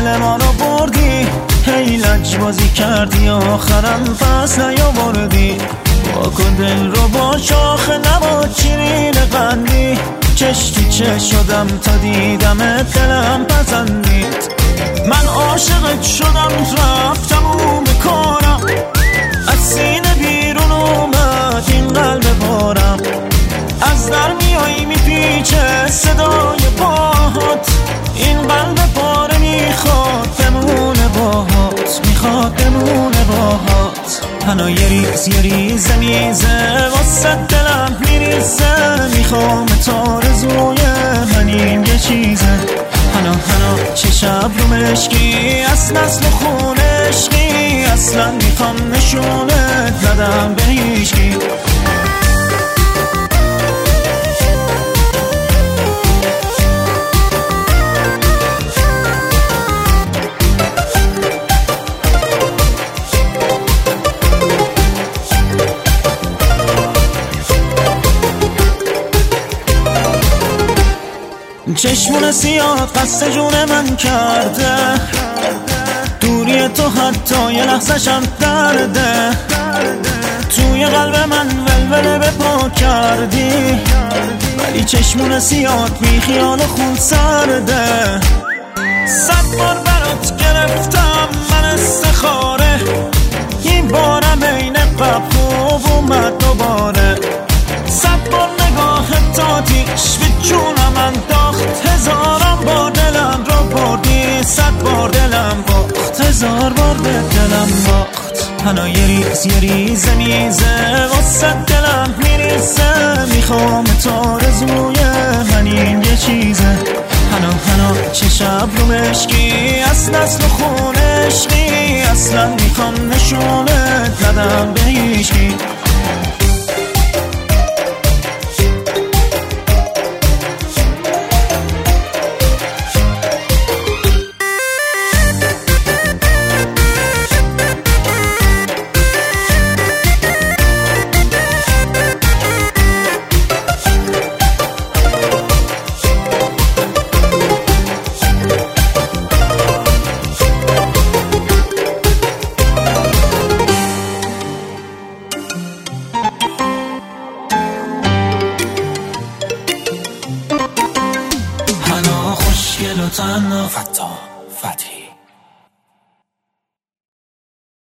دل ما رو بردی، هی لجبازی کردی آخرم پس نیاوردی. واکن دل رو با شاخ نبا چیرین قندی، چش تو چش شدم تا دیدم دلم پسندید. من عاشقت شدم رفتم و بکارم، از سینه بیرون اومد این قلب بارم. از در میایی میپیچه صدای پاهات، این قلب پاره میخواد بمونه باهات، میخواد بمونه باهات. هنو یه ریز میزه واسه دلم میریزه، میخوام تا رزوی منیم یه چیزه. هنو چه شب رو مشکی از نسل و خون عشقی، اصلا میخوام نشونت ندم به هیچکی. چشمون سیاه قصد جون من کرده، دوری تو حتی یه لحظه‌شم درده. توی قلب من ولوله به پا کردی، ولی چشمون سیاه بی خیال و خون سرده. 100 بار برات گرفتم من استخاره، این بارم عین قبل اومد دوباره. 100 بار نگاه تاتیش به جونم انداخت، 1000 بار دلم رو بردی، 100 بار دلم باخت، 1000 بار به دلم باخت. هنو یه ریز میزه واسه دلم میریزه، میخوام تا رزوی منیم یه چیزه. هنو چه شب رو مشکی از نسل و خون عشقی، اصلا میخوام نشونت ندم به هیچکی. خوشگل و تنها فتا فتحی